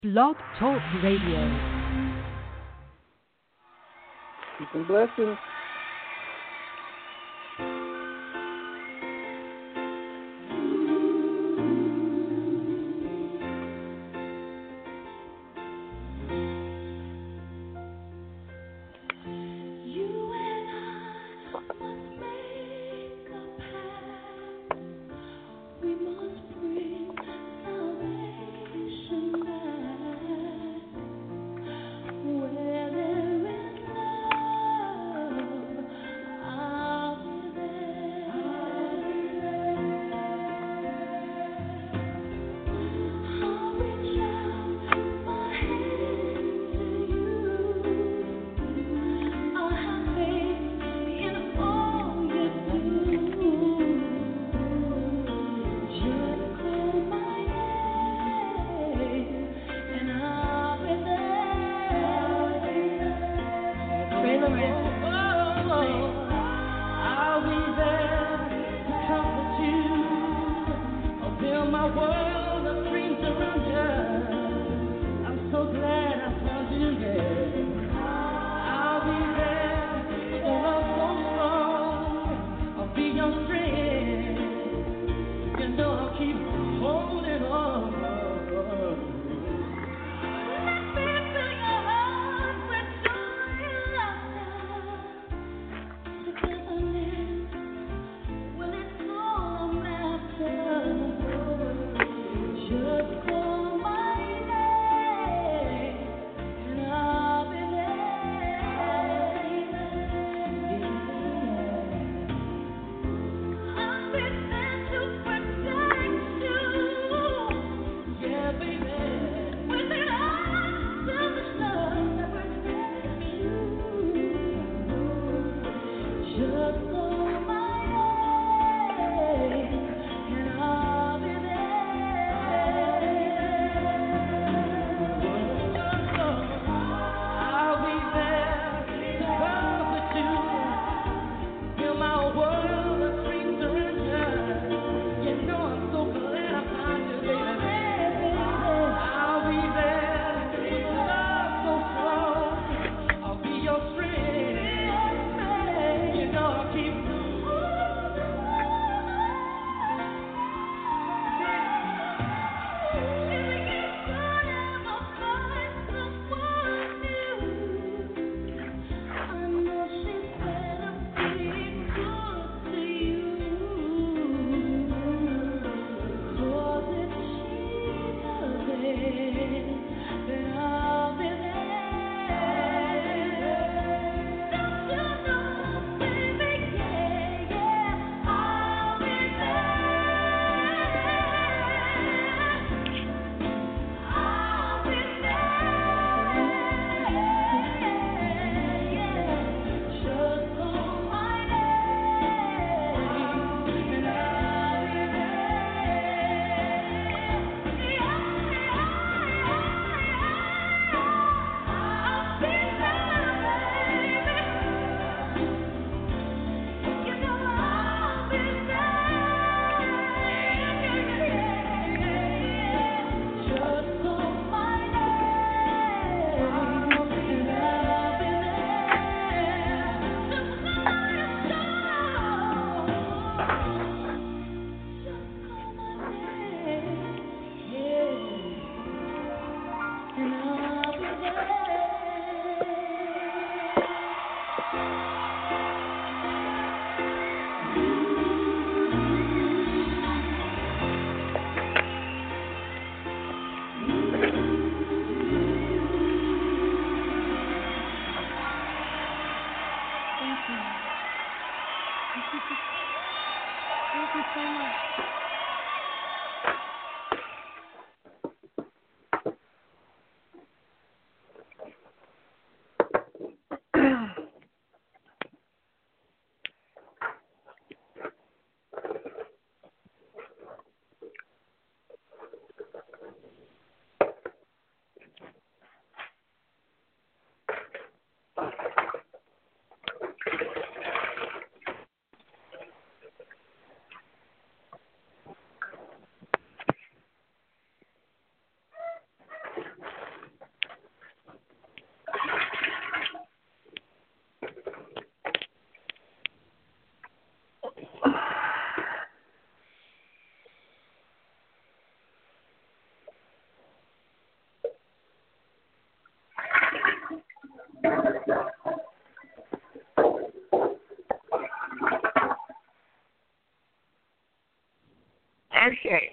Blog Talk Radio. Peace and blessings.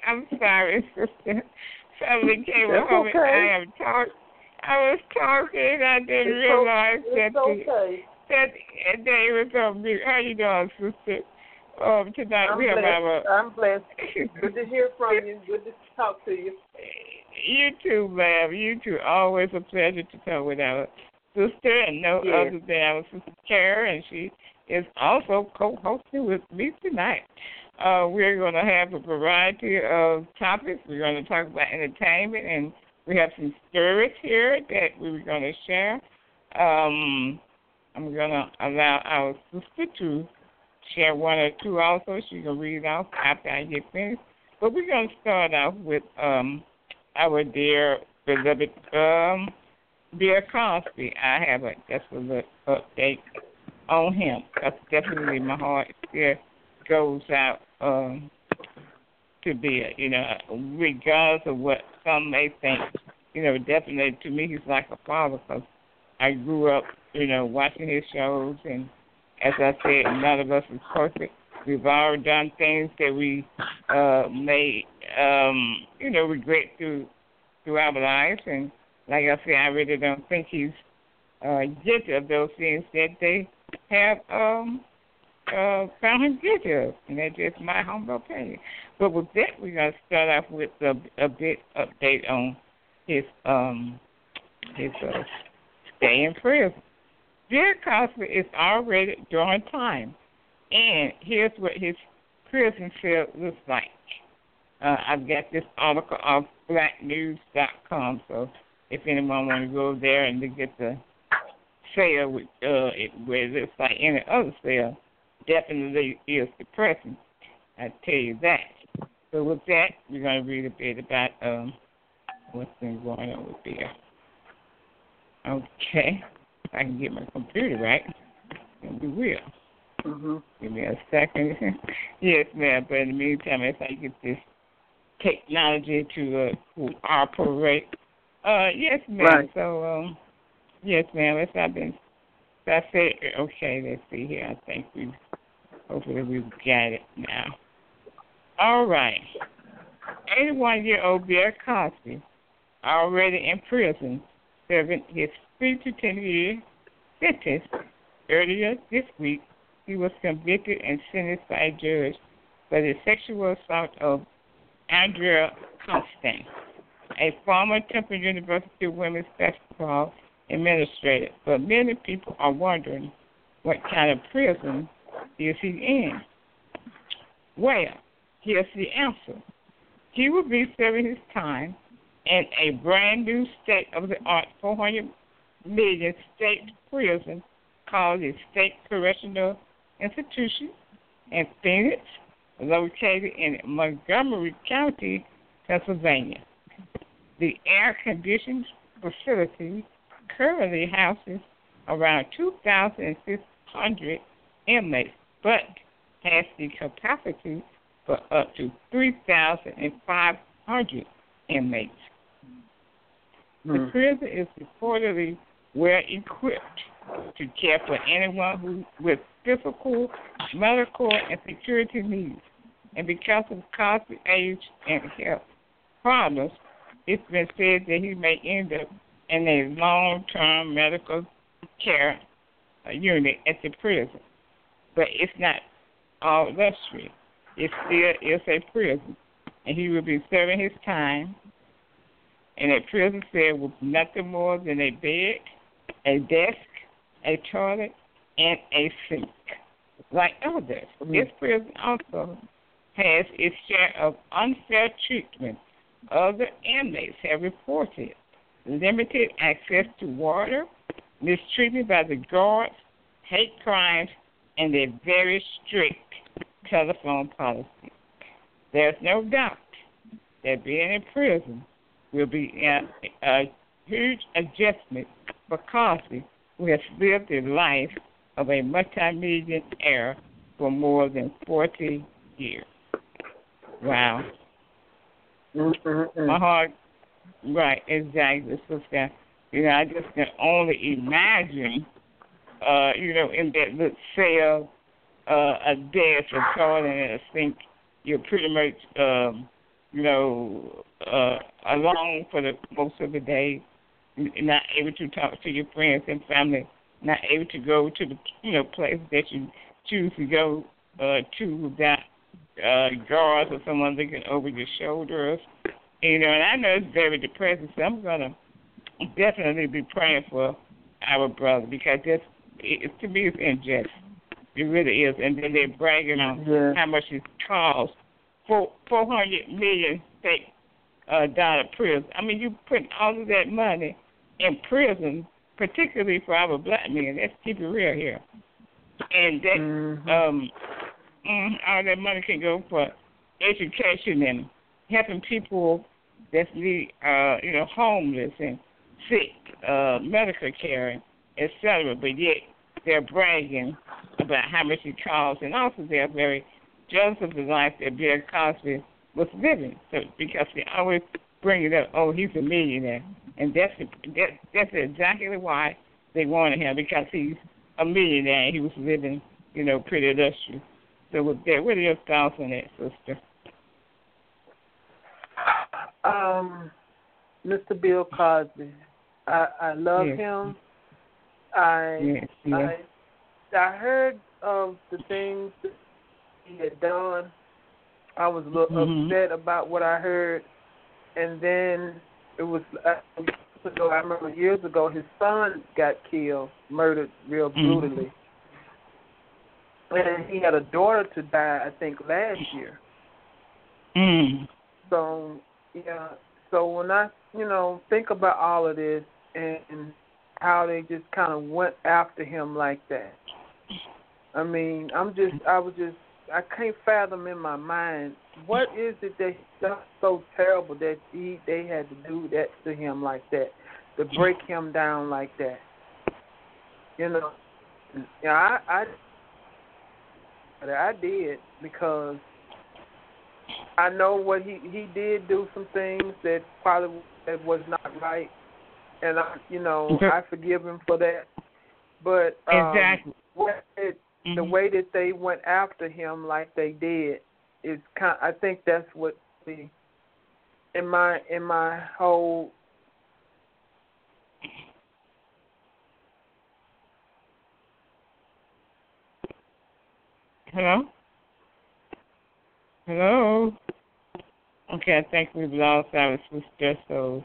I'm sorry, sister. Something came That's up on me. okay. I was talking and I didn't realize that they was on mute. How you doing, sister? Tonight I'm blessed. Good to hear from you. Good to talk to you. You too, ma'am. You too. Always a pleasure to talk with our sister, and no other than our sister Kara, and she is also co-hosting with me tonight. We're going to have a variety of topics. We're going to talk about entertainment, and we have some stories here that we're going to share. I'm going to allow our sister to share one or two also. She can read off after I get finished. But we're going to start off with our dear beloved Bill Cosby. I have just a little update on him. Because definitely my heart still goes out to Bill, regardless of what some may think. Definitely to me he's like a father because I grew up, watching his shows, and as I said, none of us is perfect. We've all done things that we may, regret through our lives, and like I said, I really don't think he's guilty of those things that they have found him guilty of, and that's just my humble opinion. But with that, we're going to start off with a bit update on his stay in prison. Bill Cosby is already doing time, and here's what his prison cell looks like. I've got this article off blacknews.com, so if anyone want to go there and look at the cell where it looks like any other cell, definitely is depressing. I tell you that. So with that, we're going to read a bit about what's been going on with Bill. Okay. If I can get my computer right, and we will. Mm-hmm. Give me a second. Yes, ma'am. But in the meantime, if I get this technology to operate. Yes, ma'am. Right. So, yes, ma'am. As I said, okay, let's see here. I think hopefully we've got it now. All right. 81-year-old Bill Cosby, already in prison, serving his 3 to 10 year sentence. Earlier this week, he was convicted and sentenced by a judge for the sexual assault of Andrea Constand, a former Temple University women's basketball administrator. But many people are wondering what kind of prison is he in? Well, here's the answer. He will be serving his time in a brand new state-of-the-art $400 million state prison called the State Correctional Institution in Phoenix, located in Montgomery County, Pennsylvania. The air-conditioned facility currently houses around 2,600 inmates, but has the capacity for up to 3,500 inmates. The prison is reportedly well equipped to care for anyone with physical, medical, and security needs. And because of Cosby's age and health problems, it's been said that he may end up in a long-term medical care unit at the prison. But it's not all luxury. It still is a prison, and he will be serving his time in a prison cell with nothing more than a bed, a desk, a toilet, and a sink. Like others, this prison also has its share of unfair treatment. Other inmates have reported limited access to water, mistreatment by the guards, hate crimes, and a very strict telephone policy. There's no doubt that being in prison will be a huge adjustment for Cosby, who has lived the life of a multimillionaire for more than 40 years. Wow. My heart, right, exactly, sister. I just can only imagine, in that little cell, a desk, a toilet, and a sink, you're pretty much alone for the most of the day, not able to talk to your friends and family, not able to go to the, place that you choose to go to without guards or someone looking over your shoulders. And I know it's very depressing, so I'm going to definitely be praying for our brother because to me it's unjust. It really is. And then they're bragging on how much it costs. $400 million dollar prison. I mean, you put all of that money in prison, particularly for our black men. Let's keep it real here. And that all that money can go for education and helping people that need, homeless and sick, medical care, etc. But yet they're bragging about how much it costs, and also they're very jealous of the life that Bill Cosby was living. So because they always bring it up, oh, he's a millionaire, and that's exactly why they wanted him, because he's a millionaire and he was living, pretty illustrious. So with that, what are your thoughts on that, sister? Mr. Bill Cosby, I love him. I heard of the things that he had done. I was a little upset about what I heard, and then it was I remember years ago his son got killed, murdered real brutally, and he had a daughter to die, I think, last year. So so when I think about all of this and how they just kind of went after him like that, I mean, I can't fathom in my mind what is it that he done so terrible that they had to do that to him like that, to break him down like that. I did, because I know what he did do some things that probably was not right, and I forgive him for that. But exactly. The way that they went after him like they did is I think that's what in my whole. Hello. Okay, I think we've lost our sister, so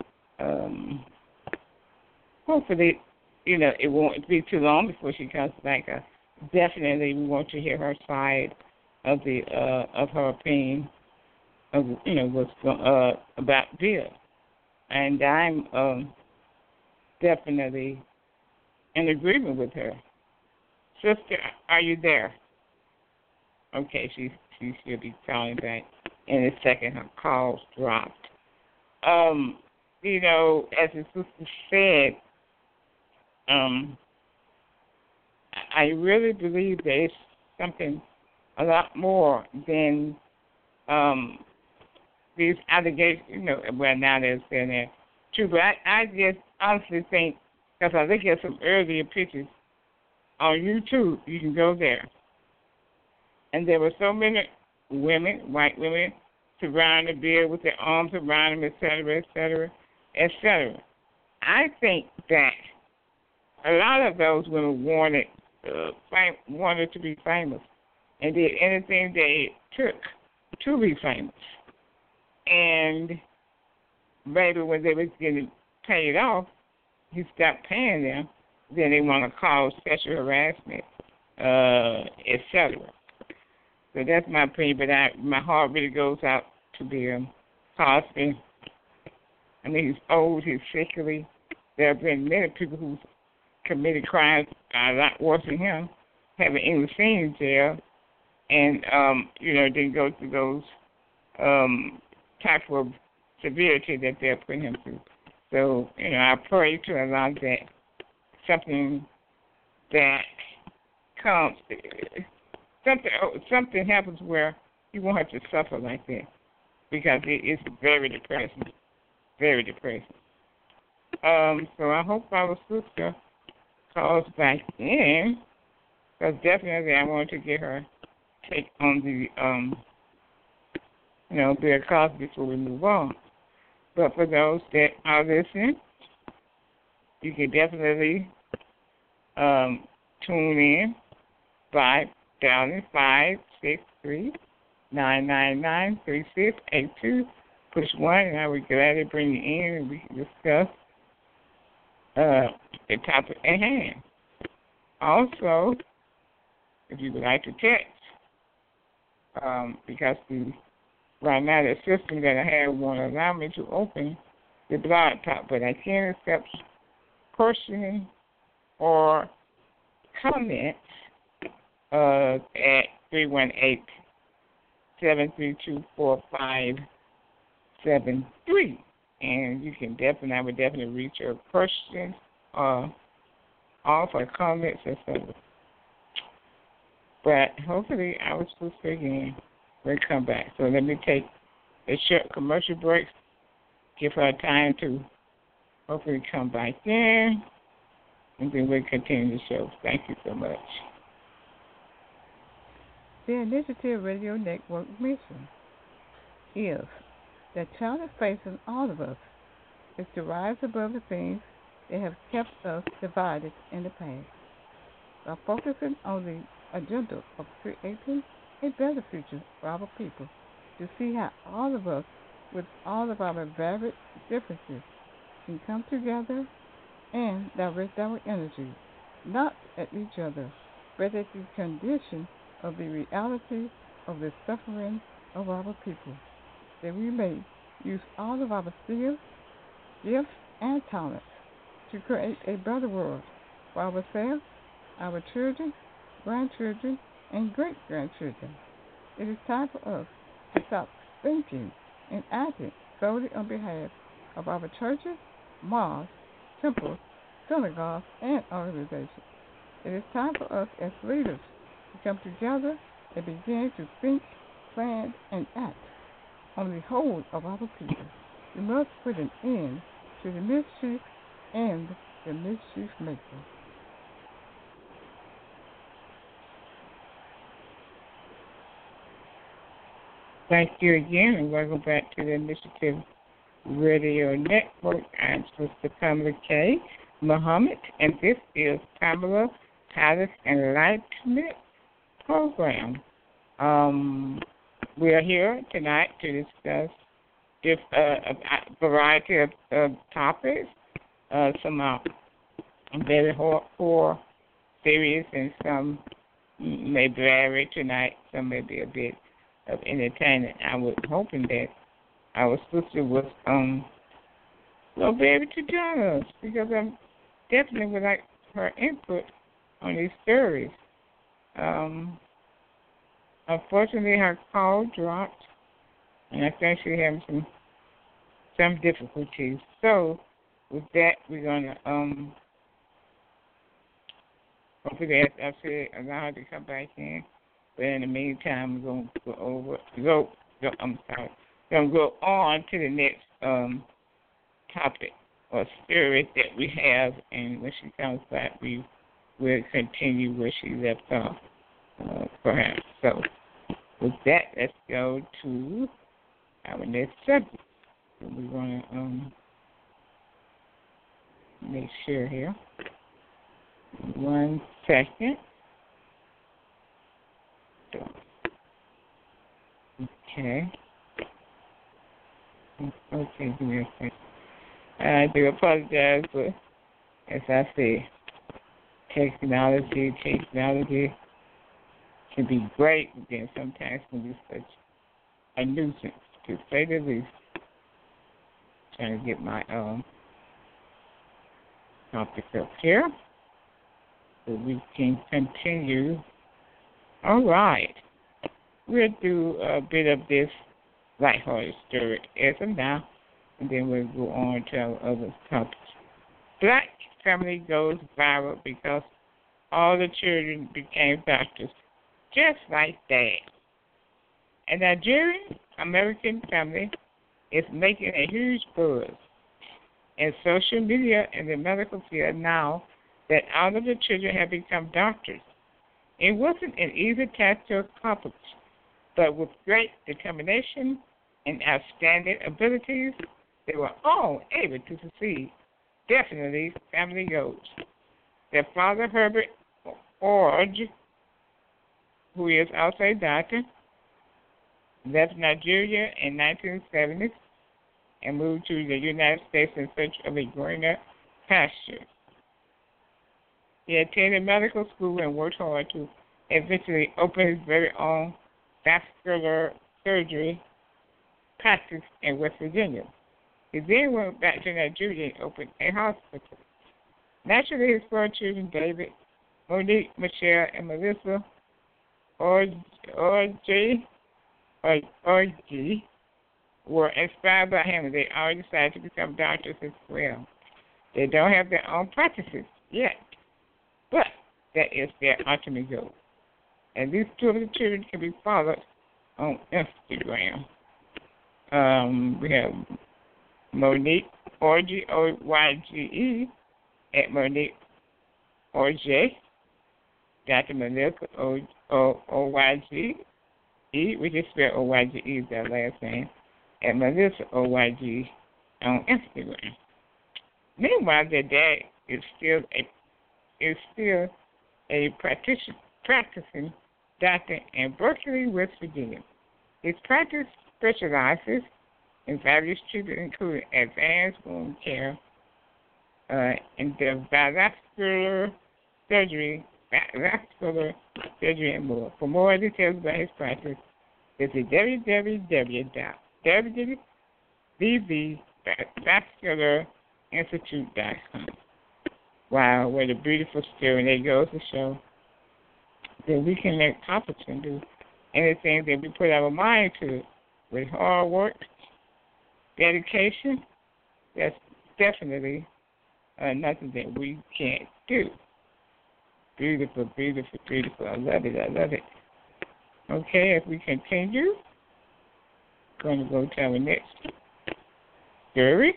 hopefully, it won't be too long before she comes back. Definitely, we want to hear her side of the of her opinion of what's about Bill, and I'm definitely in agreement with her. Sister, are you there? Okay, she should be calling back in a second. Her call's dropped. As the sister said, I really believe there is something a lot more than these allegations, well, now they're saying they're true, but I just honestly think, because I look at some earlier pictures on YouTube, you can go there, and there were so many women, white women, surrounding Bill with their arms around him, et cetera, et cetera, et cetera. I think that a lot of those women wanted to be famous and did anything they took to be famous. And maybe when they was getting paid off, he stopped paying them. Then they want to call sexual harassment, et cetera. So that's my opinion, but my heart really goes out to Bill Cosby. I mean, he's old, he's sickly. There have been many people who committed crimes a lot worse than him, haven't even seen in jail, and, didn't go through those type of severity that they're putting him through. So, I pray to Allah that something that comes, something happens where he won't have to suffer like that, because it's very depressing, very depressing. So I hope our sister calls back in, because definitely I want to get her take on Bill Cosby before we move on. But for those that are listening, you can definitely tune in by dialing 563-999-3682. Push 1, and I would gladly bring you in and we can discuss the topic at hand. Also, if you would like to text, because right now the system that I have won't allow me to open the blog talk, but I can accept questions or comments at 318-732-4573. And you can I would definitely read your questions offer comments or something. But hopefully I was supposed to again. We'll come back. So let me take a short commercial break, give her time to hopefully come back in, and then we'll continue the show. Thank you so much. The Initiative Radio Network mission is the challenge facing all of us is to rise above the things that have kept us divided in the past. By focusing on the agenda of creating a better future for our people, to see how all of us, with all of our varied differences, can come together and direct our energy, not at each other, but at the condition of the reality of the suffering of our people, that we may use all of our skills, gifts, and talents to create a better world for ourselves, our children, grandchildren, and great-grandchildren. It is time for us to stop thinking and acting solely on behalf of our churches, mosques, temples, synagogues, and organizations. It is time for us as leaders to come together and begin to think, plan, and act on the whole of our people. We must put an end to the mischief and the mischief maker. Thank you again, and welcome back to the Initiative Radio Network. I'm Sister Pamela K. Muhammad, and this is Pamela Palace Enlightenment Program. We are here tonight to discuss a variety of topics. Some are very hardcore, serious, and some may vary tonight. Some may be a bit of entertainment. I was hoping that our sister was be able to join us, because I definitely would like her input on these stories. Unfortunately, her call dropped, and I think she's having some difficulties. So, with that, we're gonna hopefully, as I said, allow her to come back in. But in the meantime, we're gonna go on to the next topic or story that we have, and when she comes back, we will continue where she left off, perhaps. So, with that, let's go to our next subject. So we're going to make sure here. 1 second. Okay. Okay, give me a second. I do apologize, but as I say, technology can be great, but then sometimes can be such a nuisance, to say the least. Trying to get my topic up here so we can continue. All right. We'll do a bit of this lighthearted story as of now, and then we'll go on to our other topics. Black family goes viral because all the children became doctors, just like Dad. A Nigerian American family is making a huge buzz in social media and the medical field now that all of the children have become doctors. It wasn't an easy task to accomplish, but with great determination and outstanding abilities, they were all able to succeed. Definitely family goals. Their father, Herbert Orge, who is also a doctor, left Nigeria in 1970 and moved to the United States in search of a greener pasture. He attended medical school and worked hard to eventually open his very own vascular surgery practice in West Virginia. He then went back to Nigeria and opened a hospital. Naturally, his four children, David, Monique, Michelle, and Melissa Orji, were inspired by him, and they all decided to become doctors as well. They don't have their own practices yet, but that is their ultimate goal. And these two of the children can be followed on Instagram. We have Monique Orji, O-Y-G-E, at Monique Orji, Dr. Melissa O-Y-G-E, we just spelled O-Y-G-E is their last name, at Melissa O-Y-G on Instagram. Meanwhile, their dad is still a practicing doctor in Berkeley, West Virginia. His practice specializes in various treatments, including advanced wound care and the vascular surgery, and more. For more details about his practice, visit www.bbvascularinstitute.com. Wow, what a beautiful story. And it goes to show that we can accomplish and do anything that we put our mind to with hard work, dedication. That's definitely nothing that we can't do. Beautiful, beautiful, beautiful. I love it. I love it. Okay, if we continue, going to go to our next story.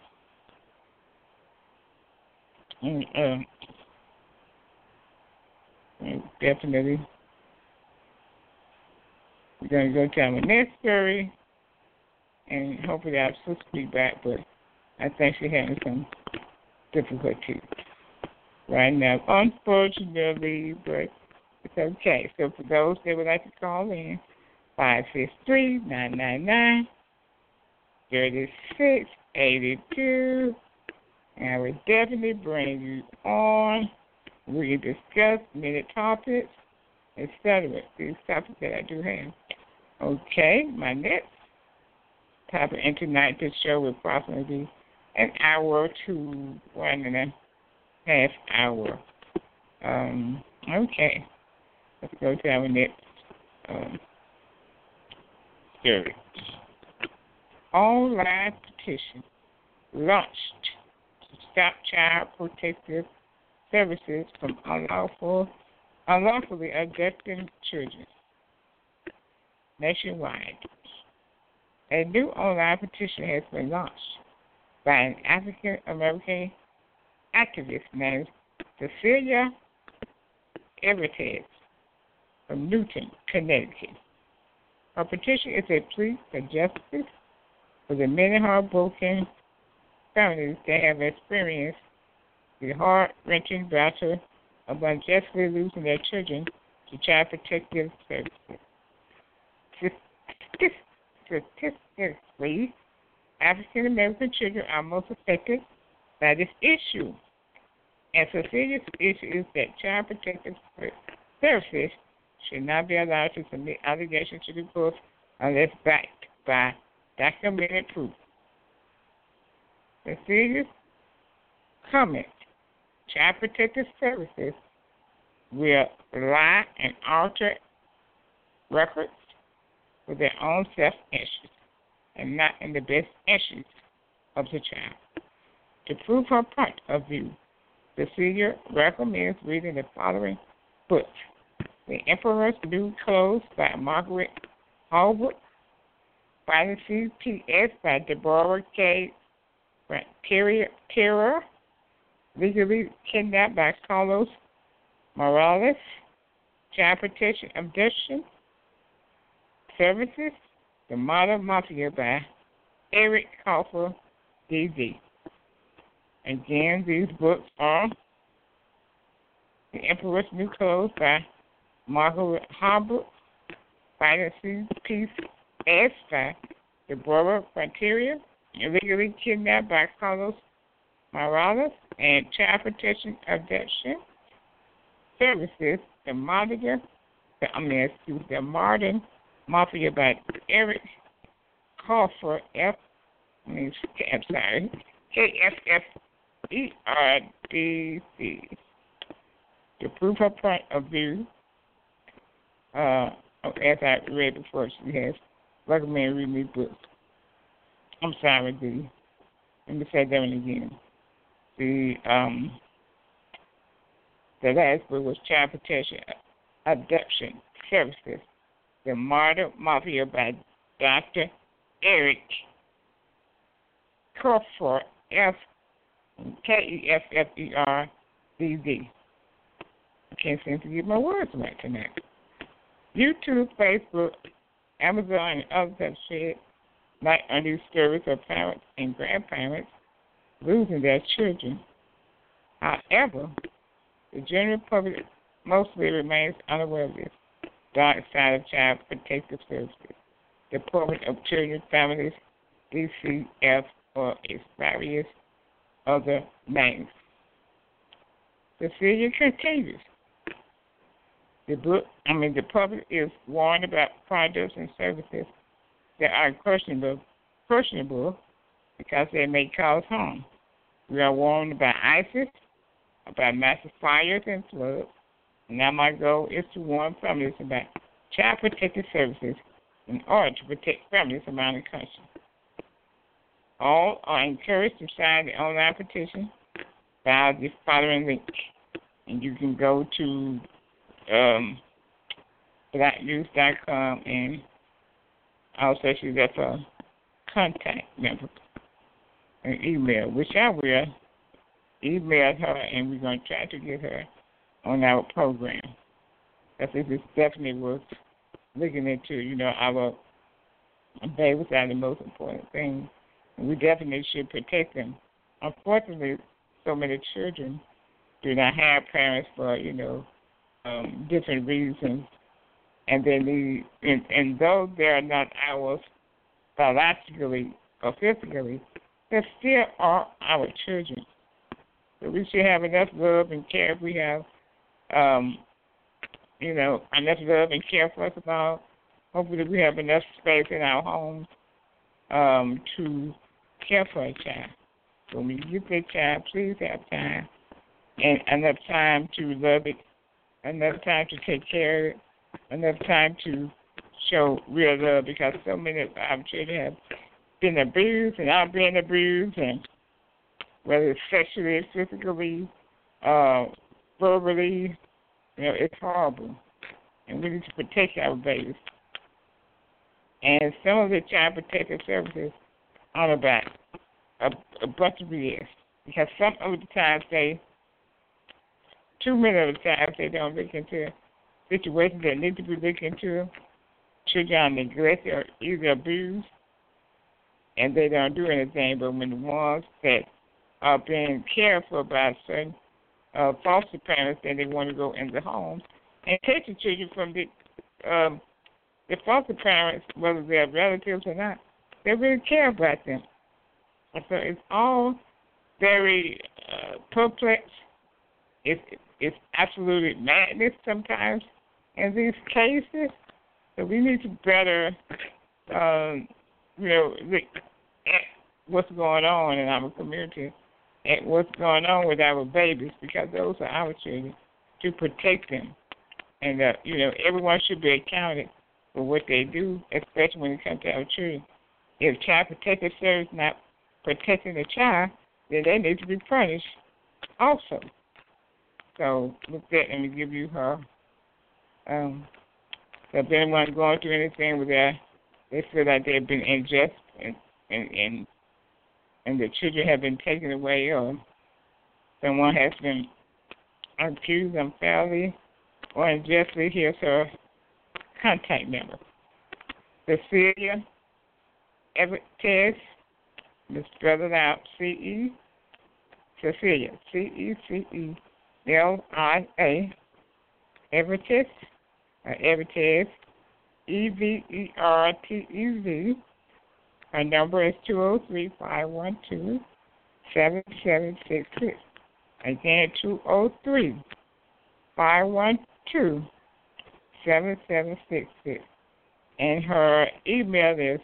Definitely. We're going to go to our next story, and hopefully our sister will be back, but I think she's having some difficulty right now, unfortunately, but it's okay. So for those that would like to call in, 563-999-3682, and I will definitely bring you on. We can discuss many topics, etc. These topics that I do have. Okay, my next topic in tonight's show will approximately be an hour to 1.5 hours. Okay, let's go to our next story. Online petition launched to stop child protective services from unlawfully abducting children nationwide. A new online petition has been launched by an African-American activist named Cecilia Everett from Newton, Connecticut. Her petition is a plea for justice for the many heartbroken families that have experienced the heart-wrenching battle of unjustly losing their children to child protective services. Statistically, African-American children are most affected by this issue. And Cecilia's issue is that child protective services should not be allowed to submit allegations to the court unless backed by documented proof. Cecilia's comment: child protective services will lie and alter records for their own self-interest and not in the best interest of the child. To prove her point of view, Cecilia recommends reading the following book: The Emperor's New Clothes by Margaret Hallwood, Fantasy P.S. by Deborah K. Terror, Legally Kidnapped by Carlos Morales, Child Protection Abduction Services, The Modern Mafia by Eric Kauffer, D.D. Again, these books are The Emperor's New Clothes by Margaret Harbour, Fighting Peace S by Deborah Frontier, Illegally Kidnapped by Carlos Morales, and Child Protection Abduction Services, The Modern Mafia by Eric Kauffer, KFFERDC. To prove her point of view, as I read before, she has recommended reading these books. I'm sorry, D. Let me say that one again. The last book was Child Protection Abduction Services, The Modern Mafia by Dr. Eric Kauffer, KEFFERDD. I can't seem to get my words right tonight. YouTube, Facebook, Amazon, and others have shared light on these stories of parents and grandparents losing their children. However, the general public mostly remains unaware of this dark side of Child Protective Services, Department of Children, Families, DCF, or its various other names. The series continues. The public is warned about products and services that are questionable because they may cause harm. We are warned about ISIS, about massive fires and floods. Now my goal is to warn families about Child Protective Services in order to protect families around the country. All are encouraged to sign the online petition via the following link. And you can go to blacknews.com and also she left a contact number, an email, which I will email her, and we're going to try to get her on our program. I think it's definitely worth looking into. You know, our babies are the most important thing, and we definitely should protect them. Unfortunately, so many children do not have parents for, different reasons, and they need, and though they are not ours biologically or physically, they still are our children. So we should have enough love and care if we have, enough love and care for us about. Hopefully we have enough space in our homes to care for a child. So when you get that child, please have time and enough time to love it, enough time to take care of it, enough time to show real love, because so many of our children have been abused and are being abused, and whether it's sexually, physically, verbally, it's horrible. And we need to protect our babies. And some of the Child Protective Services are about a bunch of years, because some of the times too many of the times they don't look into situations that need to be looked into. Children are neglected or either abused, and they don't do anything. But when the ones that are being cared for by certain foster parents, then they want to go in the homes and take the children from the foster parents, whether they're relatives or not. They really care about them. And so it's all very perplexed. It's absolutely madness sometimes in these cases. So we need to better, look at what's going on in our community, at what's going on with our babies, because those are our children, to protect them. And, everyone should be accounted for what they do, especially when it comes to our children. If Child Protective Service is not protecting the child, then they need to be punished also. So with that, let me give you her. So if anyone's going through anything with that, they feel like they've been unjust and the children have been taken away, or someone has been accused unfairly or unjustly, here's her contact number. Cecilia Everett Tess, Let's spell it out. C-E, Cecilia, C-E-C-E-L-I-A, Evertez, Evertez, E-V-E-R-T-E-Z. Her number is 203-512-7766. Again, 203-512-7766. And her email is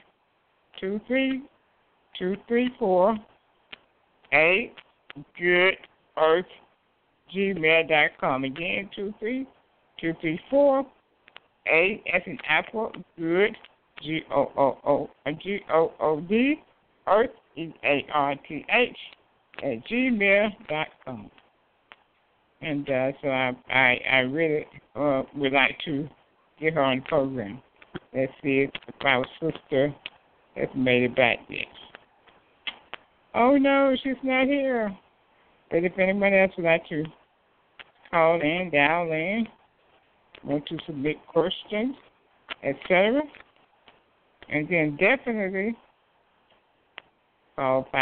23234-8goodearth@gmail.com. Again, 23234-8 as in apple, good, G-O-O-D, earth, E-A-R-T-H, @gmail.com. And so I really would like to get her on the program. Let's see if our sister has made it back yet. Oh, no, she's not here. But if anyone else would like to call in, dial in, want to submit questions, etc., and then definitely call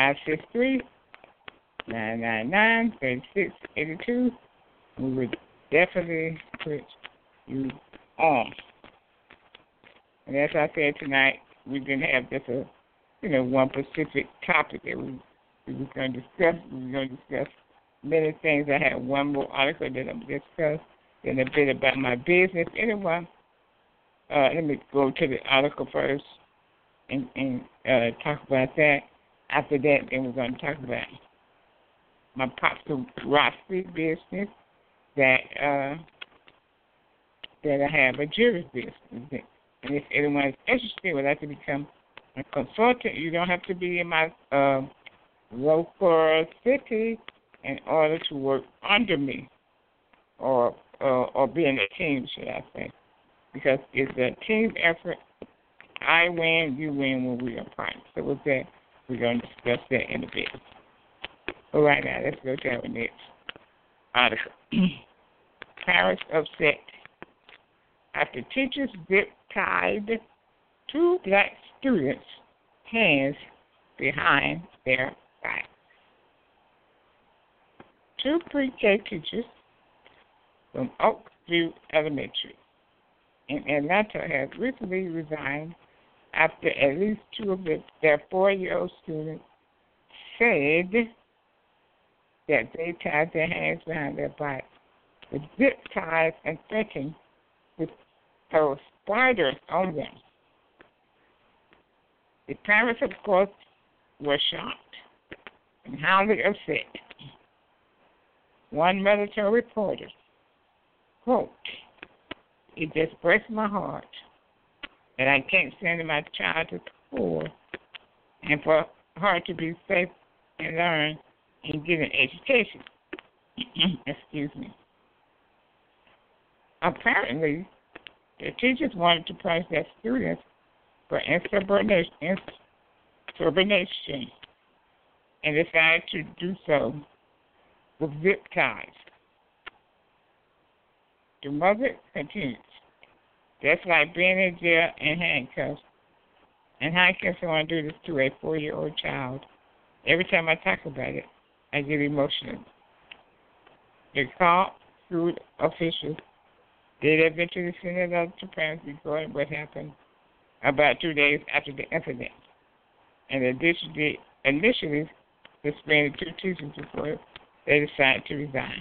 563-999-3682. We would definitely put you on. And as I said tonight, we didn't have just a, one specific topic that we were going to discuss. We were going to discuss many things. I had one more article that I'm discuss, then a bit about my business. Anyway, let me go to the article first and talk about that. After that, then we're going to talk about my paparazzi business that I have, a jewelry business. And if anyone is interested, would like to become a consultant, you don't have to be in my local city in order to work under me or be in a team, should I say. Because it's a team effort. I win, you win when we are partners. So with that, we're going to discuss that in a bit. But right now, let's go to our next article. Parents upset after teachers zip-tied 2 black students' hands behind their backs. 2 pre-K teachers from Oakview Elementary in Atlanta have recently resigned after at least 2 of their 4-year-old students said that they tied their hands behind their backs with zip ties and threatened with those spiders on them. The parents, of course, were shocked and highly upset. One military reporter, quote, "It just breaks my heart that I can't send my child to school and for her to be safe and learn and get an education." Excuse me. Apparently, the teachers wanted to punish their students for insubordination and decided to do so with zip ties. The mother continues, "That's like being in jail in handcuffs. And how can someone do this to a 4-year-old child? Every time I talk about it, I get emotional." The called school officials did eventually send a letter to parents regarding what happened about 2 days after the incident, and initially suspended 2 teachers before they decided to resign.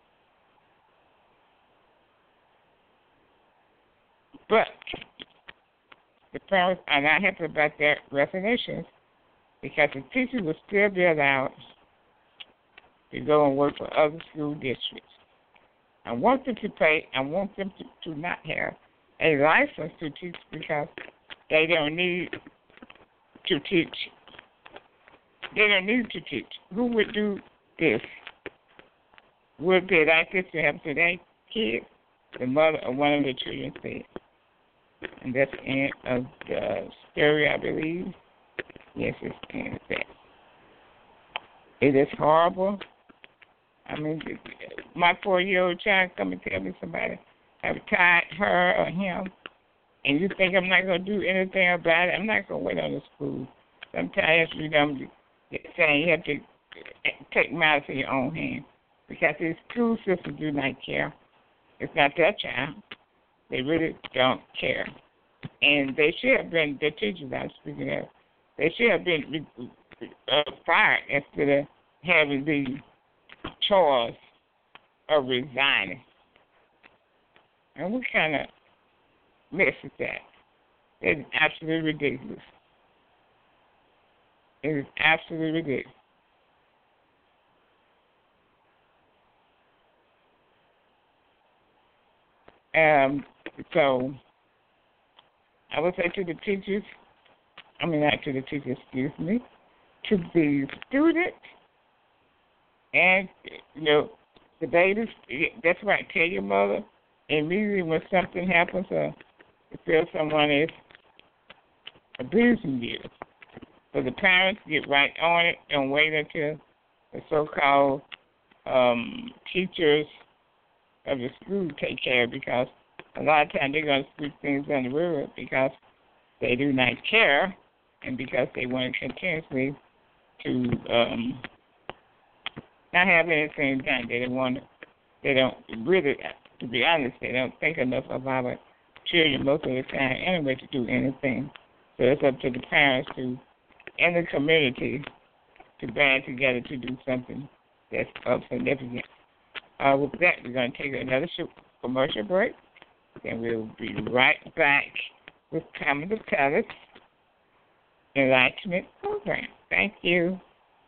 But the parents are not happy about their resignations because the teachers will still be allowed to go and work for other school districts. I want them to pay. I want them to not have a license to teach because they don't need to teach. They don't need to teach. Who would do this? Would be like this to happen to their kids? The mother of one of the children said. And that's the end of the story, I believe. Yes, it's the end of that. It is horrible. I mean, my 4-year-old child come and tell me somebody have tied her or him, and you think I'm not going to do anything about it? I'm not going to wait on the school. Sometimes saying you have to take matters in your own hands because the school system do not care. It's not their child. They really don't care. And they should have been, the teachers I'm speaking of, they should have been fired instead of having the choice of resigning. And what kind of mess is that? It's absolutely ridiculous. It is absolutely ridiculous. So I would say to the teachers, not to the teachers, excuse me, to the students and, the babies, that's right, tell your mother immediately when something happens or you feel someone is abusing you. So the parents get right on it and wait until the so-called teachers of the school take care of it, because a lot of times they're going to sweep things under the rug because they do not care and because they want to continuously to not have anything done. They don't really, to be honest, they don't think enough of our children most of the time anyway to do anything. So it's up to the parents to, and the community, to band together to do something that's of significance. With that, we're going to take another commercial break, and we'll be right back with Kamala Palace Enlightenment Program. Thank you.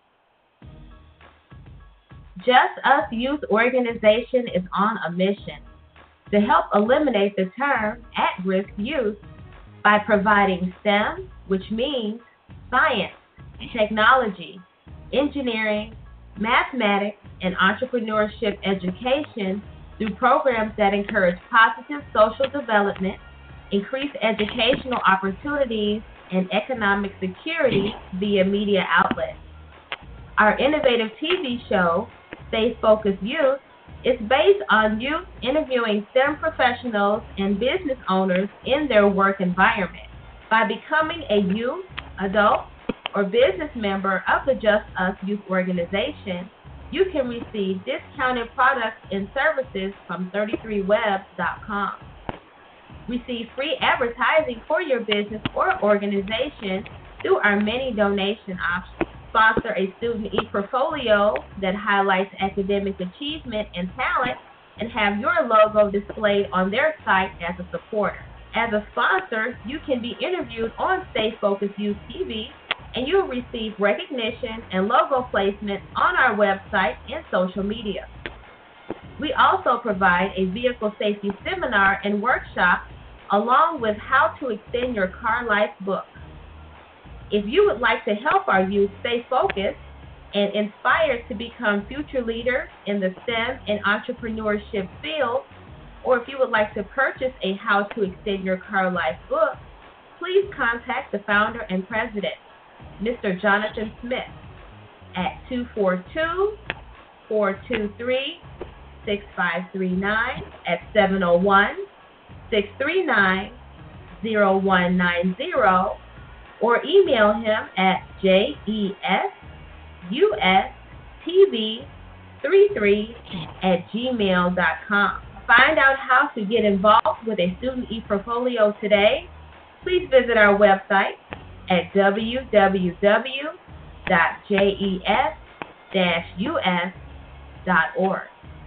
Just Us Youth Organization is on a mission to help eliminate the term at-risk youth by providing STEM, which means science, technology, engineering, mathematics, and entrepreneurship education through programs that encourage positive social development, increase educational opportunities, and economic security via media outlets. Our innovative TV show, Stay Focused Youth, is based on youth interviewing STEM professionals and business owners in their work environment. By becoming a youth, adult, or business member of the Just Us Youth Organization, you can receive discounted products and services from 33webs.com. Receive free advertising for your business or organization through our many donation options. Sponsor a student e-portfolio that highlights academic achievement and talent, and have your logo displayed on their site as a supporter. As a sponsor, you can be interviewed on Stay Focused Youth TV, and you'll receive recognition and logo placement on our website and social media. We also provide a vehicle safety seminar and workshop along with how to extend your car life book. If you would like to help our youth stay focused and inspired to become future leaders in the STEM and entrepreneurship field, or if you would like to purchase a How to Extend Your Car Life book, please contact the founder and president, Mr. Jonathan Smith, at 242-423-6539 at 701-639-0190, or email him at jesustv33@gmail.com. Find out how to get involved with a student e-portfolio today. Please visit our website at www.jes-us.org.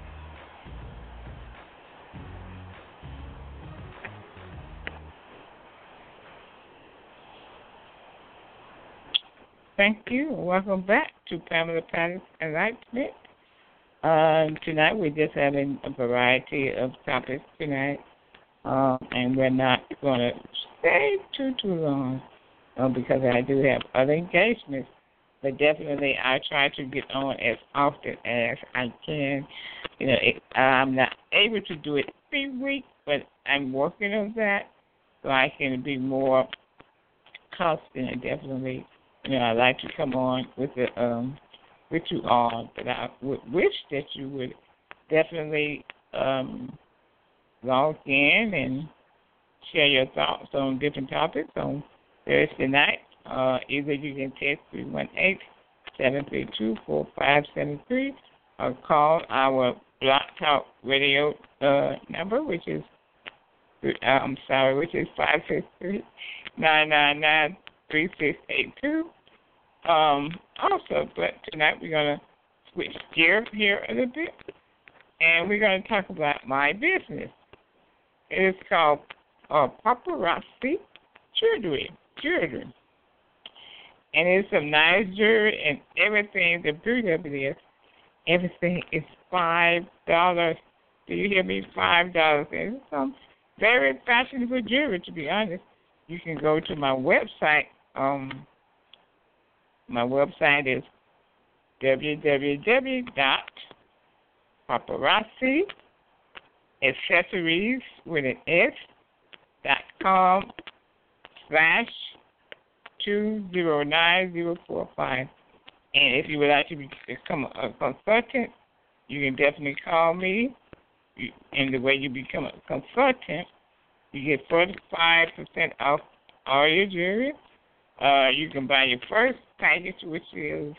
Thank you. Welcome back to Pamela Palace Enlightenment. Tonight we're just having a variety of topics tonight, and we're not going to stay too long because I do have other engagements. But definitely I try to get on as often as I can. I'm not able to do it every week, but I'm working on that so I can be more constant and definitely. I'd like to come on with you all, but I would wish that you would definitely log in and share your thoughts on different topics on Thursday night. Either you can text 732-4573, or call our Blog Talk Radio number, which is 563-999-3682. Also, but tonight we're going to switch gears here a little bit, and we're going to talk about my business. It is called Paparazzi Jewelry. And it's a nice jewelry and everything. The beauty of it is everything is $5. Do you hear me? $5. And it's some very fashionable jewelry, to be honest. You can go to my website. My website is www.paparazziaccessories.com/209045. And if you would like to become a consultant, you can definitely call me. And the way you become a consultant, you get 45% off all your jewelry. You can buy your first package, which is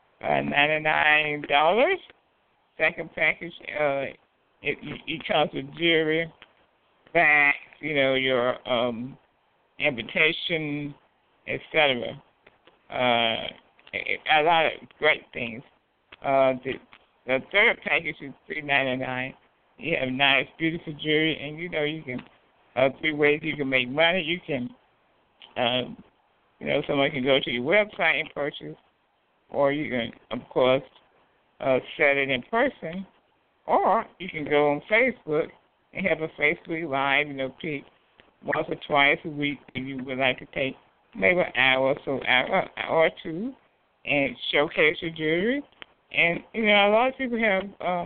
$99. Second package, it comes with jewelry, bags, your invitation, etc. A lot of great things. The third package is $3.99. You have nice, beautiful jewelry, and you can 3 ways you can make money. You can, someone can go to your website and purchase, or you can, of course, set it in person, or you can go on Facebook and have a Facebook Live, peek once or twice a week if you would like to take maybe an hour or two and showcase your jewelry. And, a lot of people have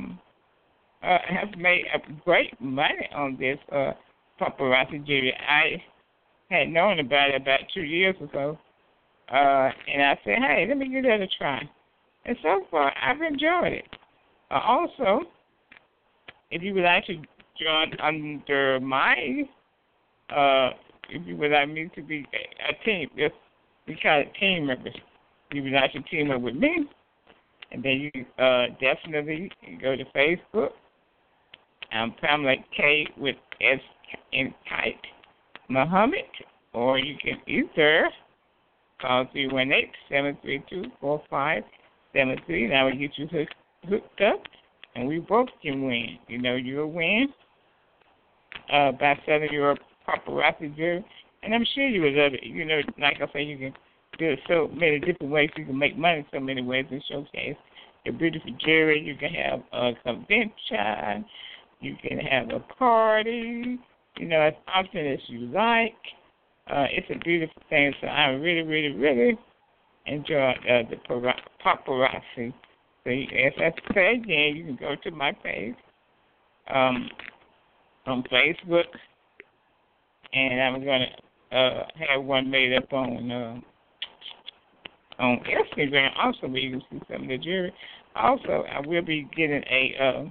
made great money on this paparazzi jewelry. I had known about it about 2 years ago, and I said, hey, let me give that a try. And so far, I've enjoyed it. Also, if you would like to join under my, if you would like me to be a team, we call it team members. If you would like to team up with me, and then you definitely go to Facebook. I'm Pamela K with S in Kite Muhammad, or you can either call 318-732-4573. And I will get you hooked up, and we both can win. You'll win by selling your paparazzi jewelry, and I'm sure you would love it. Like I say, you can do it so many different ways. You can make money so many ways and showcase your beautiful jewelry. You can have a convention. You can have a party. As often as you like. It's a beautiful thing, so I really, really, really enjoy the paparazzi. So as I say again, you can go to my page on Facebook, and I'm going to have one made up on Instagram also, where you can see some of the jewelry. Also, I will be getting a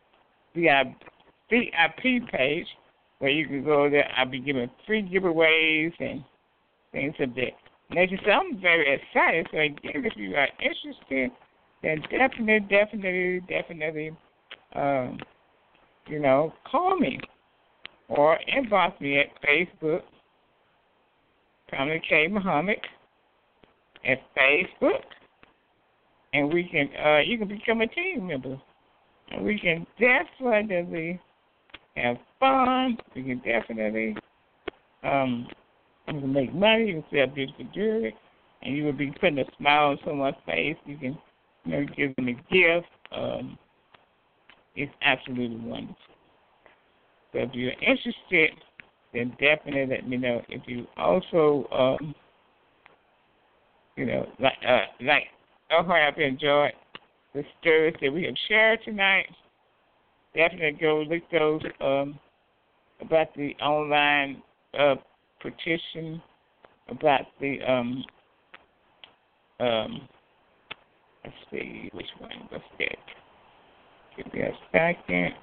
VIP page where you can go there. I'll be giving free giveaways and things of that nature. So I'm very excited. So again, if you are interested, then definitely, call me or inbox me at Facebook, Pamela K. Muhammad, at Facebook, and we can you can become a team member, and we can definitely have fun. We can definitely you can make money. You can sell beautiful jewelry, and you will be putting a smile on someone's face. You can give them a gift. It's absolutely wonderful. So if you're interested, then definitely let me know. If you also, I hope you enjoyed the stories that we have shared tonight. Definitely go look those about the online petition, about the let's see which one was that. Give me a second.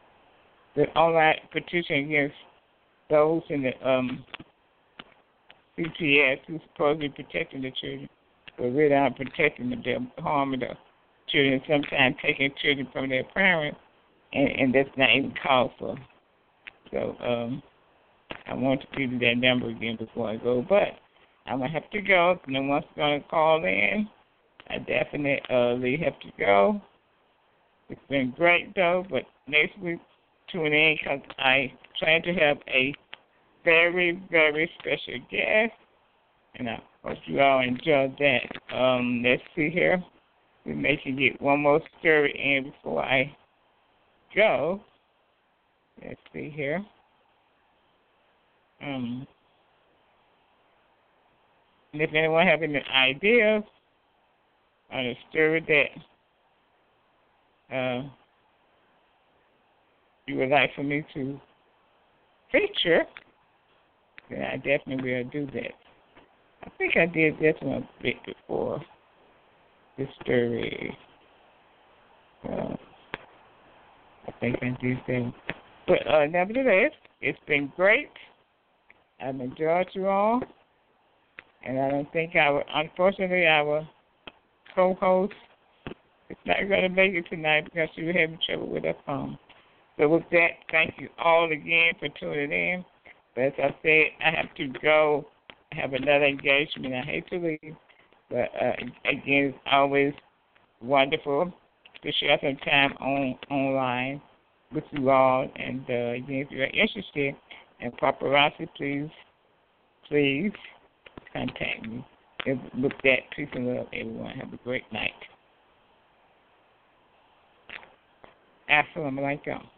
The online petition against those in the CPS, who's supposed to be protecting the children, but really aren't protecting them. They're harming the children, sometimes taking children from their parents, and that's not even called for. So I want to give you that number again before I go, but I'm going to have to go. No one's going to call in. I definitely have to go. It's been great, though, but next week, tune in because I plan to have a very, very special guest, and I hope you all enjoyed that. Let's see here. We may can get one more story in before I go. Let's see here. And if anyone have any ideas on a story that you would like for me to feature, then I definitely will do that. I think I did this one a bit before, this story. I think I did that. But nevertheless, it's been great. I've enjoyed you all. And I don't think unfortunately, our co-host is not going to make it tonight because she was having trouble with her phone. So with that, thank you all again for tuning in. But as I said, I have to go have another engagement. I hate to leave. But again, it's always wonderful to share some time online with you all. And again, if you're interested in paparazzi, please contact me. With that, peace and love, everyone. Have a great night. Assalamu alaikum.